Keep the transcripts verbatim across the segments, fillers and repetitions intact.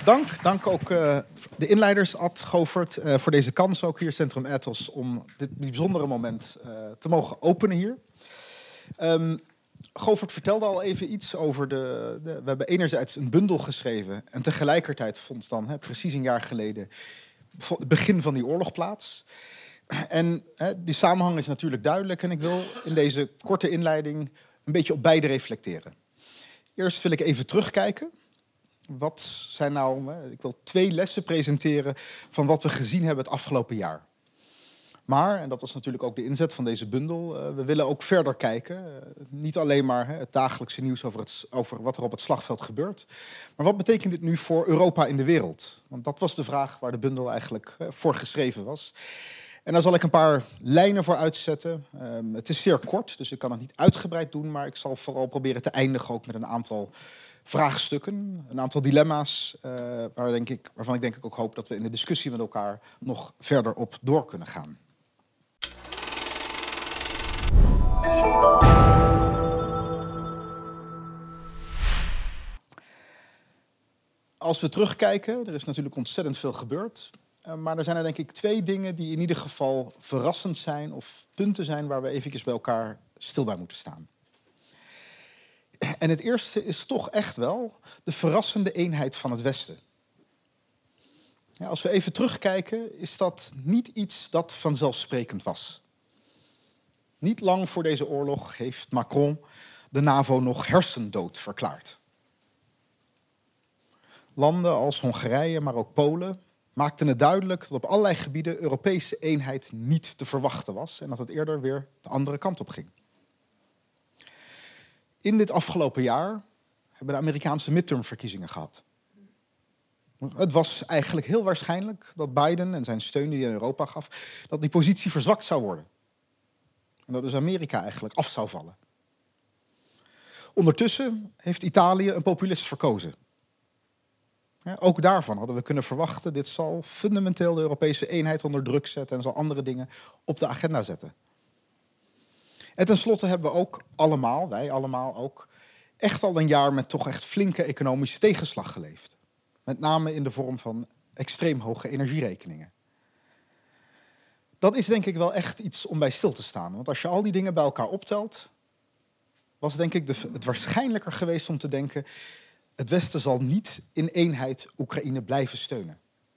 dank. Dank ook uh, de inleiders, Ad, Govert, uh, voor deze kans ook hier, Centrum Ethos, om dit bijzondere moment uh, te mogen openen hier. Um, Govert vertelde al even iets over de, de... We hebben enerzijds een bundel geschreven en tegelijkertijd vond dan, hè, precies een jaar geleden, het begin van die oorlog plaats. En hè, die samenhang is natuurlijk duidelijk en ik wil in deze korte inleiding een beetje op beide reflecteren. Eerst wil ik even terugkijken. Wat zijn nou... Ik wil twee lessen presenteren van wat we gezien hebben het afgelopen jaar. Maar, en dat was natuurlijk ook de inzet van deze bundel, uh, we willen ook verder kijken. Uh, niet alleen maar hè, het dagelijkse nieuws over, het, over wat er op het slagveld gebeurt. Maar wat betekent dit nu voor Europa in de wereld? Want dat was de vraag waar de bundel eigenlijk uh, voor geschreven was. En daar zal ik een paar lijnen voor uitzetten. Um, het is zeer kort, dus ik kan het niet uitgebreid doen. Maar ik zal vooral proberen te eindigen ook met een aantal vraagstukken. Een aantal dilemma's uh, waar denk ik, waarvan ik denk ik ook hoop dat we in de discussie met elkaar nog verder op door kunnen gaan. Als we terugkijken, er is natuurlijk ontzettend veel gebeurd. Uh, maar er zijn er denk ik twee dingen die in ieder geval verrassend zijn of punten zijn waar we eventjes bij elkaar stil bij moeten staan. En het eerste is toch echt wel de verrassende eenheid van het Westen. Ja, als we even terugkijken, is dat niet iets dat vanzelfsprekend was. Niet lang voor deze oorlog heeft Macron de NAVO nog hersendood verklaard. Landen als Hongarije, maar ook Polen maakten het duidelijk dat op allerlei gebieden Europese eenheid niet te verwachten was en dat het eerder weer de andere kant op ging. In dit afgelopen jaar hebben de Amerikaanse midtermverkiezingen gehad. Het was eigenlijk heel waarschijnlijk dat Biden en zijn steun die hij aan Europa gaf, dat die positie verzwakt zou worden. En dat dus Amerika eigenlijk af zou vallen. Ondertussen heeft Italië een populist verkozen. Ja, ook daarvan hadden we kunnen verwachten, dit zal fundamenteel de Europese eenheid onder druk zetten en zal andere dingen op de agenda zetten. En tenslotte hebben we ook allemaal, wij allemaal ook, echt al een jaar met toch echt flinke economische tegenslag geleefd. Met name in de vorm van extreem hoge energierekeningen. Dat is denk ik wel echt iets om bij stil te staan. Want als je al die dingen bij elkaar optelt, was denk ik de, het waarschijnlijker geweest om te denken, het Westen zal niet in eenheid Oekraïne blijven steunen.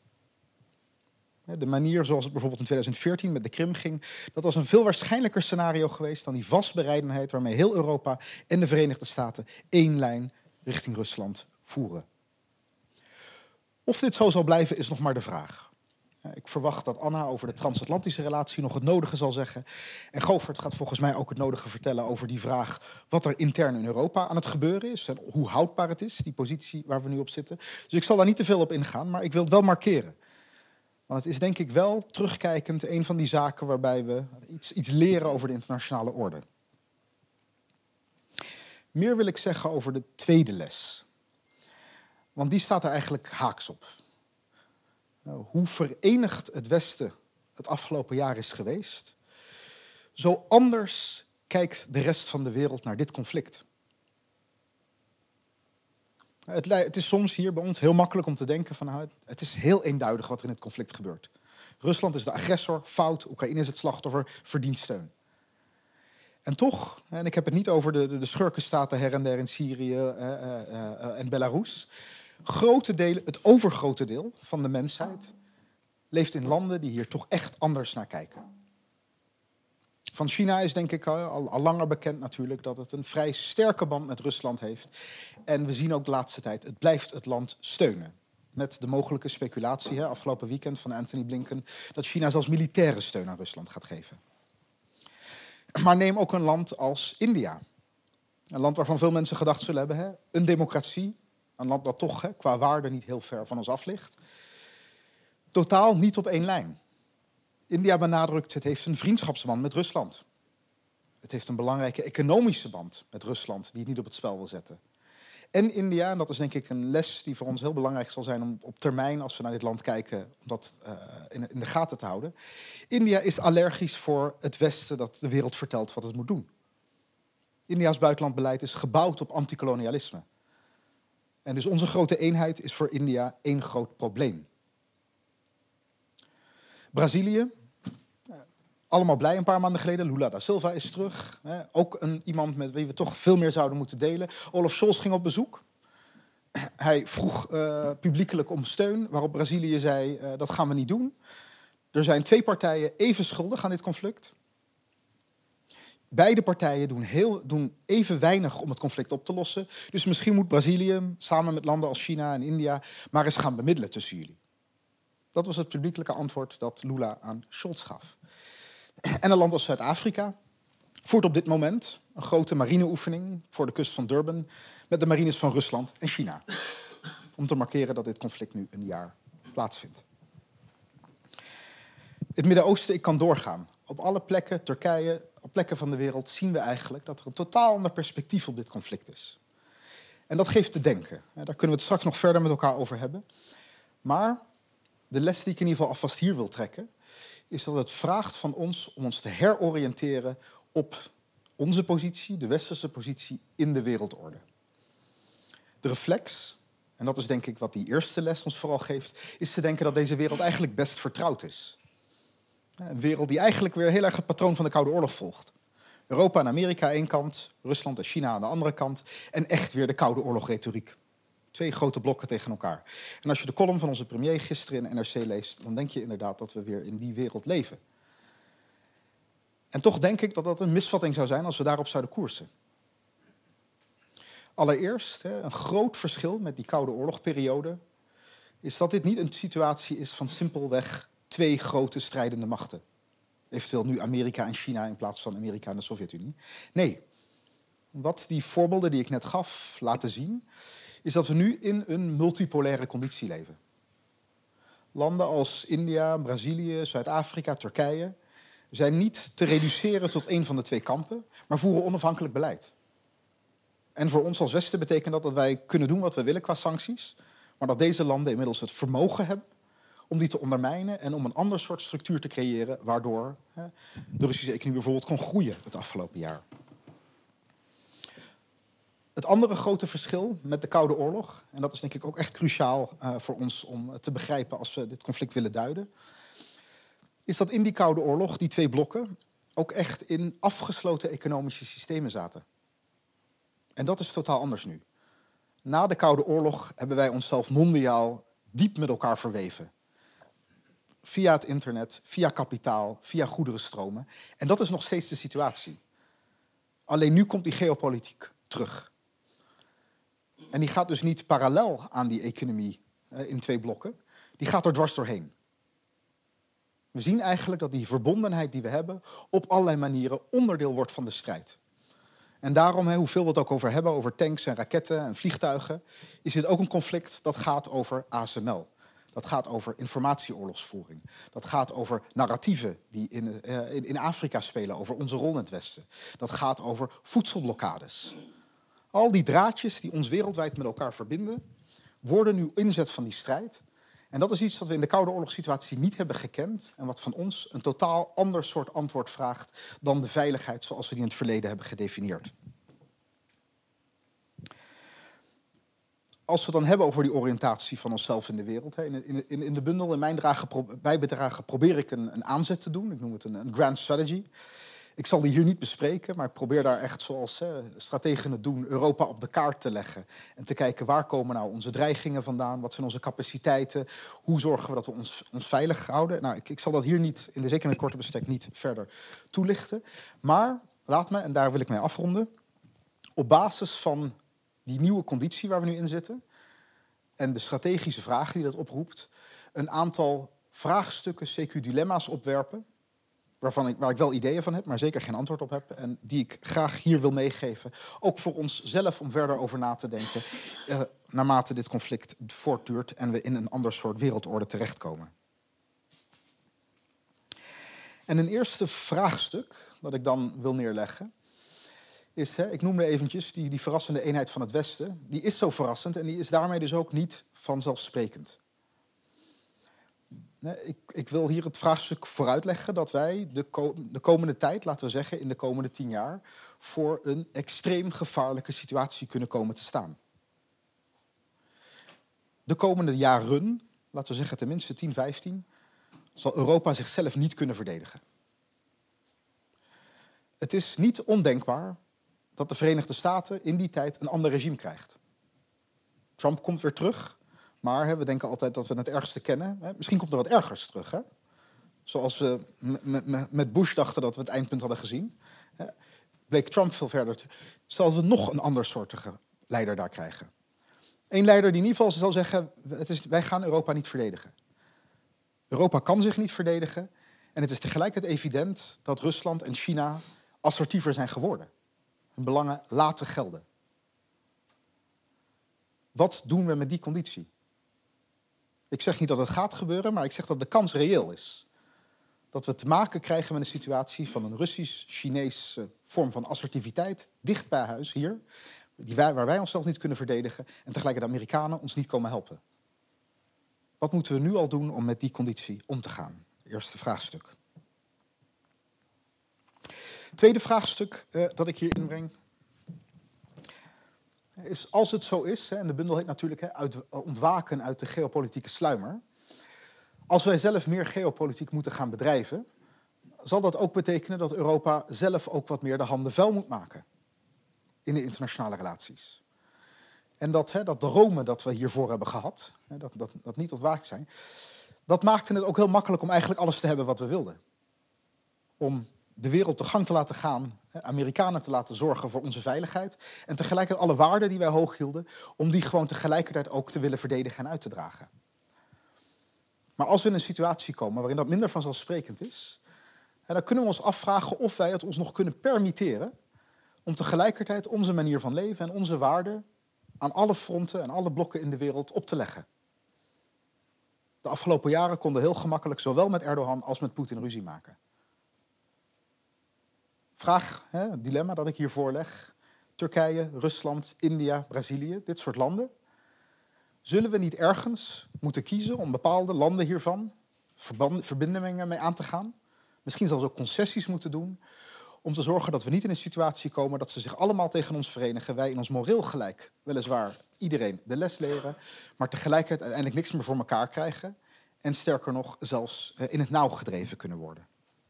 De manier zoals het bijvoorbeeld in twintig veertien met de Krim ging, dat was een veel waarschijnlijker scenario geweest dan die vastberadenheid waarmee heel Europa en de Verenigde Staten één lijn richting Rusland voeren. Of dit zo zal blijven is nog maar de vraag. Ik verwacht dat Anna over de transatlantische relatie nog het nodige zal zeggen. En Govert gaat volgens mij ook het nodige vertellen over die vraag wat er intern in Europa aan het gebeuren is en hoe houdbaar het is, die positie waar we nu op zitten. Dus ik zal daar niet te veel op ingaan, maar ik wil het wel markeren. Want het is denk ik wel, terugkijkend, een van die zaken waarbij we iets, iets leren over de internationale orde. Meer wil ik zeggen over de tweede les. Want die staat er eigenlijk haaks op. Nou, hoe verenigd het Westen het afgelopen jaar is geweest, zo anders kijkt de rest van de wereld naar dit conflict. Het, het is soms hier bij ons heel makkelijk om te denken van nou, het is heel eenduidig wat er in het conflict gebeurt. Rusland is de agressor, fout, Oekraïne is het slachtoffer, verdient steun. En toch, en ik heb het niet over de, de schurkenstaten her en der in Syrië uh, uh, uh, en Belarus, grote delen, het overgrote deel van de mensheid leeft in landen die hier toch echt anders naar kijken. Van China is denk ik al, al langer bekend natuurlijk dat het een vrij sterke band met Rusland heeft. En we zien ook de laatste tijd, het blijft het land steunen. Met de mogelijke speculatie, hè, afgelopen weekend van Antony Blinken, dat China zelfs militaire steun aan Rusland gaat geven. Maar neem ook een land als India. Een land waarvan veel mensen gedacht zullen hebben, hè, een democratie. Een land dat toch hè, qua waarde niet heel ver van ons af ligt. Totaal niet op één lijn. India benadrukt, het heeft een vriendschapsband met Rusland. Het heeft een belangrijke economische band met Rusland die het niet op het spel wil zetten. En India, en dat is denk ik een les die voor ons heel belangrijk zal zijn om op termijn, als we naar dit land kijken, om dat uh, in, in de gaten te houden. India is allergisch voor het Westen dat de wereld vertelt wat het moet doen. India's buitenlandbeleid is gebouwd op antikolonialisme. En dus onze grote eenheid is voor India één groot probleem. Brazilië, allemaal blij een paar maanden geleden. Lula da Silva is terug. Ook een, iemand met wie we toch veel meer zouden moeten delen. Olaf Scholz ging op bezoek. Hij vroeg uh, publiekelijk om steun, waarop Brazilië zei, uh, dat gaan we niet doen. Er zijn twee partijen even schuldig aan dit conflict. Beide partijen doen, heel, doen even weinig om het conflict op te lossen. Dus misschien moet Brazilië, samen met landen als China en India, maar eens gaan bemiddelen tussen jullie. Dat was het publiekelijke antwoord dat Lula aan Scholz gaf. En een land als Zuid-Afrika voert op dit moment een grote marineoefening voor de kust van Durban met de marines van Rusland en China. Om te markeren dat dit conflict nu een jaar plaatsvindt. Het Midden-Oosten, ik kan doorgaan. Op alle plekken, Turkije, op plekken van de wereld zien we eigenlijk dat er een totaal ander perspectief op dit conflict is. En dat geeft te denken. Daar kunnen we het straks nog verder met elkaar over hebben. Maar de les die ik in ieder geval alvast hier wil trekken, is dat het vraagt van ons om ons te heroriënteren op onze positie, de westerse positie in de wereldorde. De reflex, en dat is denk ik wat die eerste les ons vooral geeft, is te denken dat deze wereld eigenlijk best vertrouwd is. Een wereld die eigenlijk weer heel erg het patroon van de Koude Oorlog volgt. Europa en Amerika aan één kant, Rusland en China aan de andere kant. En echt weer de Koude Oorlog-retoriek. Twee grote blokken tegen elkaar. En als je de column van onze premier gisteren in N R C leest, dan denk je inderdaad dat we weer in die wereld leven. En toch denk ik dat dat een misvatting zou zijn als we daarop zouden koersen. Allereerst, een groot verschil met die Koude Oorlogperiode is dat dit niet een situatie is van simpelweg twee grote strijdende machten. Eventueel nu Amerika en China in plaats van Amerika en de Sovjet-Unie. Nee, wat die voorbeelden die ik net gaf laten zien, is dat we nu in een multipolaire conditie leven. Landen als India, Brazilië, Zuid-Afrika, Turkije zijn niet te reduceren tot één van de twee kampen, maar voeren onafhankelijk beleid. En voor ons als Westen betekent dat dat wij kunnen doen wat we willen qua sancties, maar dat deze landen inmiddels het vermogen hebben om die te ondermijnen en om een ander soort structuur te creëren, waardoor hè, de Russische economie bijvoorbeeld kon groeien het afgelopen jaar. Het andere grote verschil met de Koude Oorlog, en dat is denk ik ook echt cruciaal uh, voor ons om te begrijpen als we dit conflict willen duiden, is dat in die Koude Oorlog die twee blokken ook echt in afgesloten economische systemen zaten. En dat is totaal anders nu. Na de Koude Oorlog hebben wij onszelf mondiaal diep met elkaar verweven. Via het internet, via kapitaal, via goederenstromen. En dat is nog steeds de situatie. Alleen nu komt die geopolitiek terug. En die gaat dus niet parallel aan die economie eh, in twee blokken. Die gaat er dwars doorheen. We zien eigenlijk dat die verbondenheid die we hebben op allerlei manieren onderdeel wordt van de strijd. En daarom, hè, hoeveel we het ook over hebben, over tanks en raketten en vliegtuigen, is dit ook een conflict dat gaat over A S M L. Dat gaat over informatieoorlogsvoering. Dat gaat over narratieven die in, uh, in, in Afrika spelen, over onze rol in het Westen. Dat gaat over voedselblokkades. Al die draadjes die ons wereldwijd met elkaar verbinden, worden nu inzet van die strijd. En dat is iets wat we in de Koude Oorlogssituatie niet hebben gekend en wat van ons een totaal ander soort antwoord vraagt dan de veiligheid zoals we die in het verleden hebben gedefinieerd. Als we het dan hebben over die oriëntatie van onszelf in de wereld, in, in, in de bundel, in mijn dragen, bijbedragen, probeer ik een, een aanzet te doen. Ik noem het een, een grand strategy. Ik zal die hier niet bespreken, maar ik probeer daar echt zoals hè, strategen het doen, Europa op de kaart te leggen. En te kijken waar komen nou onze dreigingen vandaan, wat zijn onze capaciteiten, hoe zorgen we dat we ons, ons veilig houden. Nou, ik, ik zal dat hier niet, in de zeker in het korte bestek, niet verder toelichten. Maar laat me, en daar wil ik mee afronden, op basis van die nieuwe conditie waar we nu in zitten en de strategische vragen die dat oproept, een aantal vraagstukken, C Q-dilemma's opwerpen, waarvan ik, waar ik wel ideeën van heb, maar zeker geen antwoord op heb. En die ik graag hier wil meegeven. Ook voor onszelf om verder over na te denken. Uh, naarmate dit conflict voortduurt en we in een ander soort wereldorde terechtkomen. En een eerste vraagstuk dat ik dan wil neerleggen is, hè, ik noemde eventjes die, die verrassende eenheid van het Westen. Die is zo verrassend en die is daarmee dus ook niet vanzelfsprekend. Ik, ik wil hier het vraagstuk vooruitleggen dat wij de, ko- de komende tijd, laten we zeggen in de komende tien jaar, voor een extreem gevaarlijke situatie kunnen komen te staan. de komende jaren, laten we zeggen tenminste tien, vijftien, zal Europa zichzelf niet kunnen verdedigen. Het is niet ondenkbaar dat de Verenigde Staten in die tijd een ander regime krijgt. Trump komt weer terug, maar hè, we denken altijd dat we het ergste kennen. Hè. Misschien komt er wat ergers terug. Hè? Zoals we met Bush dachten dat we het eindpunt hadden gezien. Hè. Bleek Trump veel verder te... Stel dat we nog een andersoortige leider daar krijgen. Eén leider die in ieder geval zal zeggen, het is, wij gaan Europa niet verdedigen. Europa kan zich niet verdedigen. En het is tegelijkertijd evident dat Rusland en China assertiever zijn geworden. Hun belangen laten gelden. Wat doen we met die conditie? Ik zeg niet dat het gaat gebeuren, maar ik zeg dat de kans reëel is. Dat we te maken krijgen met een situatie van een Russisch-Chinese vorm van assertiviteit, dicht bij huis hier, die wij, waar wij onszelf niet kunnen verdedigen en tegelijk de Amerikanen ons niet komen helpen. Wat moeten we nu al doen om met die conditie om te gaan? Eerste vraagstuk. Tweede vraagstuk uh, dat ik hier inbreng is, als het zo is, hè, en de bundel heet natuurlijk hè, uit, ontwaken uit de geopolitieke sluimer. Als wij zelf meer geopolitiek moeten gaan bedrijven, zal dat ook betekenen dat Europa zelf ook wat meer de handen vuil moet maken in de internationale relaties. En dat, hè, dat dromen dat we hiervoor hebben gehad, hè, dat, dat, dat niet ontwaakt zijn, dat maakte het ook heel makkelijk om eigenlijk alles te hebben wat we wilden. Om de wereld de gang te laten gaan, hè, Amerikanen te laten zorgen voor onze veiligheid en tegelijkertijd alle waarden die wij hoog hielden, om die gewoon tegelijkertijd ook te willen verdedigen en uit te dragen. Maar als we in een situatie komen waarin dat minder vanzelfsprekend is, dan kunnen we ons afvragen of wij het ons nog kunnen permitteren om tegelijkertijd onze manier van leven en onze waarden aan alle fronten en alle blokken in de wereld op te leggen. De afgelopen jaren konden heel gemakkelijk zowel met Erdogan als met Poetin ruzie maken. Vraag, hè, het dilemma dat ik hier voorleg. Turkije, Rusland, India, Brazilië, dit soort landen. Zullen we niet ergens moeten kiezen om bepaalde landen hiervan verbindingen mee aan te gaan? Misschien zelfs ook concessies moeten doen om te zorgen dat we niet in een situatie komen dat ze zich allemaal tegen ons verenigen. Wij in ons moreel gelijk, weliswaar iedereen de les leren, maar tegelijkertijd uiteindelijk niks meer voor elkaar krijgen en sterker nog zelfs in het nauw gedreven kunnen worden.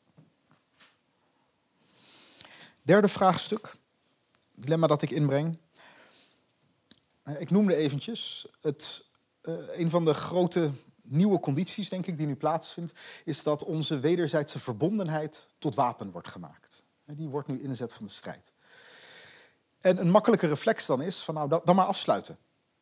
Derde vraagstuk, dilemma dat ik inbreng. Ik noemde eventjes, het, uh, een van de grote nieuwe condities, denk ik, die nu plaatsvindt, is dat onze wederzijdse verbondenheid tot wapen wordt gemaakt. Die wordt nu inzet van de strijd. En een makkelijke reflex dan is van, nou, dan maar afsluiten.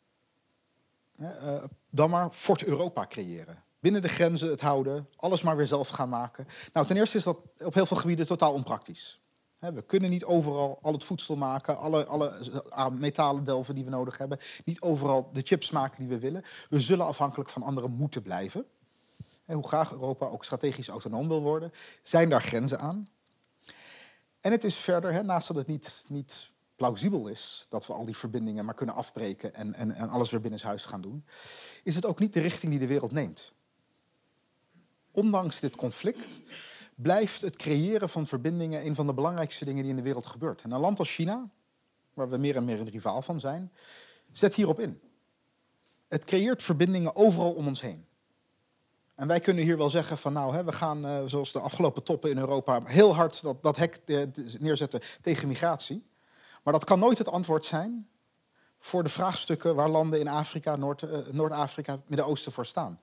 Uh, dan maar Fort Europa creëren. Binnen de grenzen het houden, alles maar weer zelf gaan maken. Nou, ten eerste is dat op heel veel gebieden totaal onpraktisch. We kunnen niet overal al het voedsel maken, alle, alle metalen delven die we nodig hebben. Niet overal de chips maken die we willen. We zullen afhankelijk van anderen moeten blijven. Hoe graag Europa ook strategisch autonoom wil worden, zijn daar grenzen aan. En het is verder, naast dat het niet, niet plausibel is dat we al die verbindingen maar kunnen afbreken en, en, en alles weer binnenshuis gaan doen, is het ook niet de richting die de wereld neemt. Ondanks dit conflict blijft het creëren van verbindingen een van de belangrijkste dingen die in de wereld gebeurt. En een land als China, waar we meer en meer een rivaal van zijn, zet hierop in. Het creëert verbindingen overal om ons heen. En wij kunnen hier wel zeggen van nou, hè, we gaan, uh, zoals de afgelopen toppen in Europa, heel hard dat, dat hek uh, neerzetten tegen migratie. Maar dat kan nooit het antwoord zijn voor de vraagstukken waar landen in Afrika, Noord, uh, Noord-Afrika, Midden-Oosten voor staan.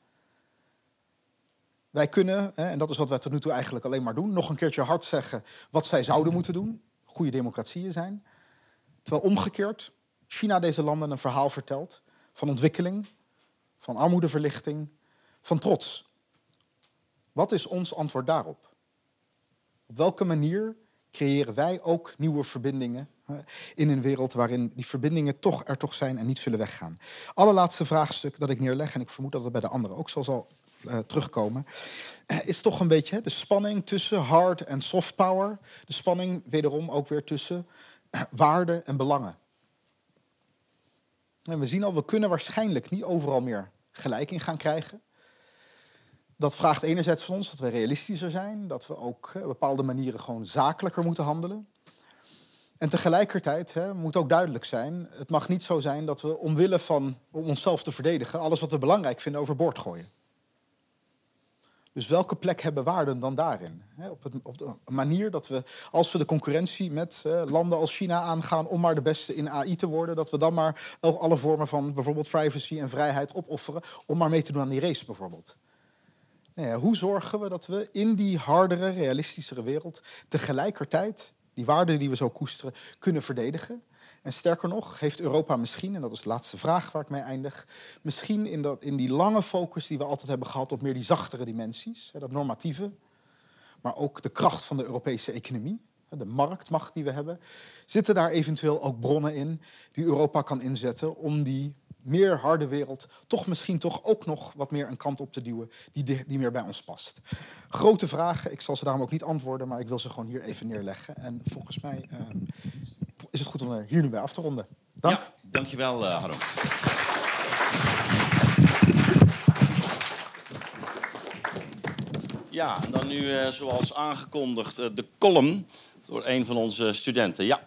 Wij kunnen, en dat is wat wij tot nu toe eigenlijk alleen maar doen, nog een keertje hard zeggen wat zij zouden moeten doen. Goede democratieën zijn. Terwijl omgekeerd China deze landen een verhaal vertelt van ontwikkeling, van armoedeverlichting, van trots. Wat is ons antwoord daarop? Op welke manier creëren wij ook nieuwe verbindingen in een wereld waarin die verbindingen toch er toch zijn en niet zullen weggaan? Allerlaatste vraagstuk dat ik neerleg, en ik vermoed dat het bij de anderen ook zo zal Uh, terugkomen, uh, is toch een beetje hè, de spanning tussen hard en soft power. De spanning wederom ook weer tussen uh, waarden en belangen. En we zien al, we kunnen waarschijnlijk niet overal meer gelijk in gaan krijgen. Dat vraagt enerzijds van ons dat we realistischer zijn, dat we ook uh, op bepaalde manieren gewoon zakelijker moeten handelen. En tegelijkertijd hè, moet ook duidelijk zijn, het mag niet zo zijn dat we omwille van om onszelf te verdedigen alles wat we belangrijk vinden overboord gooien. Dus welke plek hebben waarden dan daarin? Hè, op, het, op de manier dat we, als we de concurrentie met eh, landen als China aangaan om maar de beste in A I te worden, dat we dan maar alle vormen van bijvoorbeeld privacy en vrijheid opofferen om maar mee te doen aan die race bijvoorbeeld. Nou ja, hoe zorgen we dat we in die hardere, realistischere wereld tegelijkertijd die waarden die we zo koesteren kunnen verdedigen? En sterker nog, heeft Europa misschien, en dat is de laatste vraag waar ik mee eindig, misschien in, dat, in die lange focus die we altijd hebben gehad op meer die zachtere dimensies, dat normatieve, maar ook de kracht van de Europese economie, de marktmacht die we hebben, zitten daar eventueel ook bronnen in die Europa kan inzetten om die meer harde wereld toch misschien toch ook nog wat meer een kant op te duwen die, die meer bij ons past. Grote vragen, ik zal ze daarom ook niet antwoorden, maar ik wil ze gewoon hier even neerleggen. En volgens mij uh, is het goed om er hier nu bij af te ronden. Dank. Ja, dankjewel uh, Harm. Ja, en dan nu uh, zoals aangekondigd uh, de column door een van onze studenten. Ja.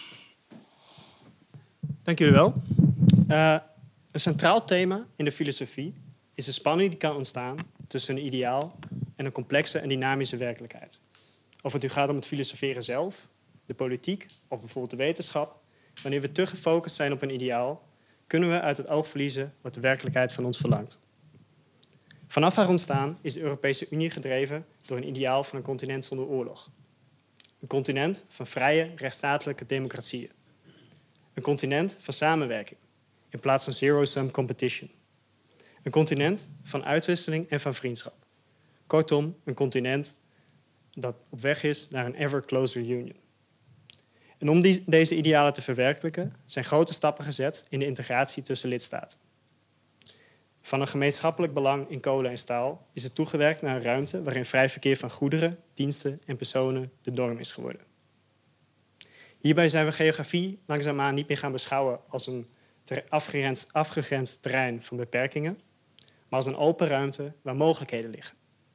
Dank jullie wel. Uh, een centraal thema in de filosofie is de spanning die kan ontstaan tussen een ideaal en een complexe en dynamische werkelijkheid. Of het nu gaat om het filosoferen zelf, de politiek of bijvoorbeeld de wetenschap. Wanneer we te gefocust zijn op een ideaal, kunnen we uit het oog verliezen wat de werkelijkheid van ons verlangt. Vanaf haar ontstaan is de Europese Unie gedreven door een ideaal van een continent zonder oorlog. Een continent van vrije, rechtsstatelijke democratieën. Een continent van samenwerking in plaats van zero-sum competition. Een continent van uitwisseling en van vriendschap. Kortom, een continent dat op weg is naar een ever closer union. En om die, deze idealen te verwerkelijken zijn grote stappen gezet in de integratie tussen lidstaten. Van een gemeenschappelijk belang in kolen en staal is het toegewerkt naar een ruimte waarin vrij verkeer van goederen, diensten en personen de norm is geworden. Hierbij zijn we geografie langzaamaan niet meer gaan beschouwen als een afgegrensd, afgegrensd terrein van beperkingen, maar als een open ruimte waar mogelijkheden liggen.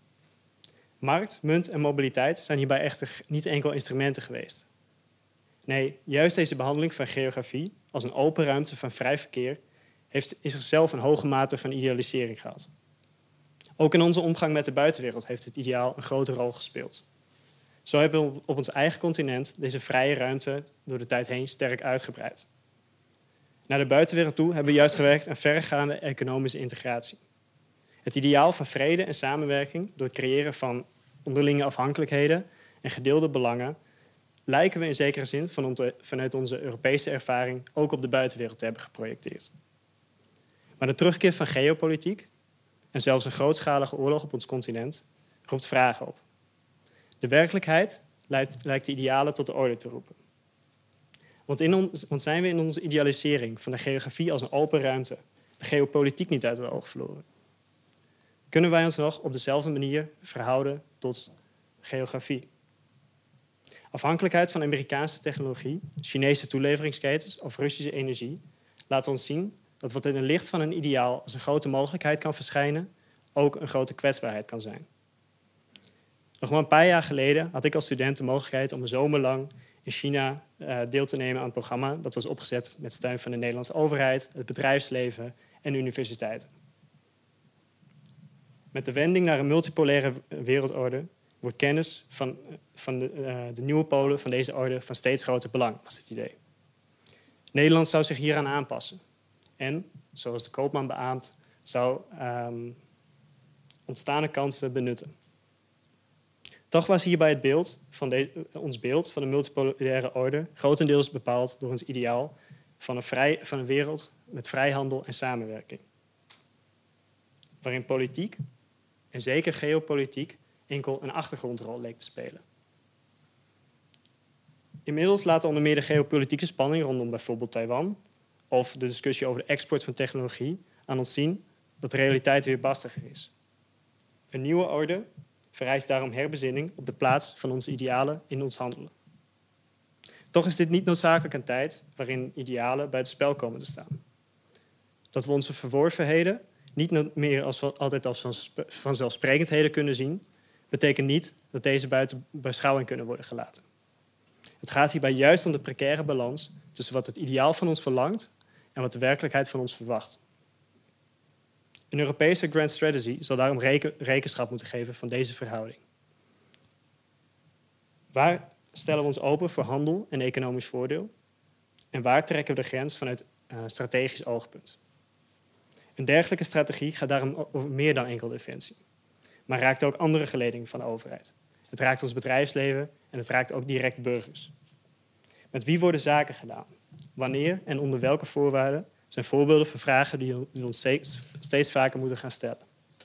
Markt, munt en mobiliteit zijn hierbij echter niet enkel instrumenten geweest. Nee, juist deze behandeling van geografie als een open ruimte van vrij verkeer heeft in zichzelf een hoge mate van idealisering gehad. Ook in onze omgang met de buitenwereld heeft het ideaal een grote rol gespeeld. Zo hebben we op ons eigen continent deze vrije ruimte door de tijd heen sterk uitgebreid. Naar de buitenwereld toe hebben we juist gewerkt aan verregaande economische integratie. Het ideaal van vrede en samenwerking door het creëren van onderlinge afhankelijkheden en gedeelde belangen lijken we in zekere zin vanuit onze Europese ervaring ook op de buitenwereld te hebben geprojecteerd. Maar de terugkeer van geopolitiek en zelfs een grootschalige oorlog op ons continent roept vragen op. De werkelijkheid lijkt, lijkt de idealen tot de orde te roepen. Want, in ons, want zijn we in onze idealisering van de geografie als een open ruimte de geopolitiek niet uit het oog verloren? Kunnen wij ons nog op dezelfde manier verhouden tot geografie? Afhankelijkheid van Amerikaanse technologie, Chinese toeleveringsketens of Russische energie laat ons zien dat wat in het licht van een ideaal als een grote mogelijkheid kan verschijnen, ook een grote kwetsbaarheid kan zijn. Nog maar een paar jaar geleden had ik als student de mogelijkheid om een zomer lang in China uh, deel te nemen aan een programma dat was opgezet met steun van de Nederlandse overheid, het bedrijfsleven en universiteiten. Met de wending naar een multipolaire wereldorde wordt kennis van, van de, uh, de nieuwe polen van deze orde van steeds groter belang, was het idee. Nederland zou zich hieraan aanpassen. En, zoals de koopman beaamt, zou um, ontstane kansen benutten. Toch was hierbij het beeld van de, ons beeld van de multipolaire orde grotendeels bepaald door ons ideaal van een, vrij, van een wereld met vrijhandel en samenwerking. Waarin politiek, en zeker geopolitiek, enkel een achtergrondrol leek te spelen. Inmiddels laten onder meer de geopolitieke spanning rondom bijvoorbeeld Taiwan of de discussie over de export van technologie aan ons zien dat de realiteit weer bastiger is. Een nieuwe orde vereist daarom herbezinning op de plaats van onze idealen in ons handelen. Toch is dit niet noodzakelijk een tijd waarin idealen buitenspel komen te staan. Dat we onze verworvenheden niet meer als, altijd als vanzelfsprekendheden kunnen zien, betekent niet dat deze buiten beschouwing kunnen worden gelaten. Het gaat hierbij juist om de precaire balans tussen wat het ideaal van ons verlangt en wat de werkelijkheid van ons verwacht. Een Europese Grand Strategy zal daarom reken, rekenschap moeten geven van deze verhouding. Waar stellen we ons open voor handel en economisch voordeel? En waar trekken we de grens vanuit uh, strategisch oogpunt? Een dergelijke strategie gaat daarom over meer dan enkel defensie, maar raakt ook andere geledingen van de overheid. Het raakt ons bedrijfsleven en het raakt ook direct burgers. Met wie worden zaken gedaan? Wanneer en onder welke voorwaarden zijn voorbeelden van vragen die we ons steeds, steeds vaker moeten gaan stellen.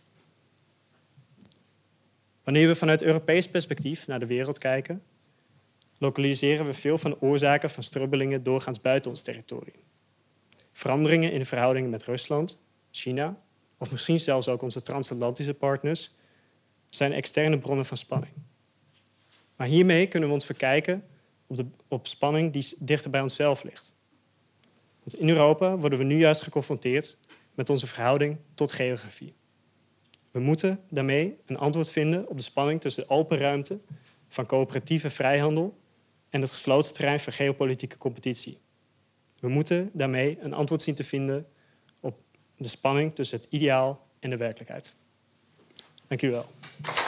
Wanneer we vanuit Europees perspectief naar de wereld kijken, lokaliseren we veel van de oorzaken van strubbelingen doorgaans buiten ons territorium. Veranderingen in de verhoudingen met Rusland, China of misschien zelfs ook onze transatlantische partners zijn externe bronnen van spanning. Maar hiermee kunnen we ons verkijken op, de, op spanning die dichter bij onszelf ligt. Want in Europa worden we nu juist geconfronteerd met onze verhouding tot geografie. We moeten daarmee een antwoord vinden op de spanning tussen de open ruimte van coöperatieve vrijhandel en het gesloten terrein van geopolitieke competitie. We moeten daarmee een antwoord zien te vinden op de spanning tussen het ideaal en de werkelijkheid. Dank u wel.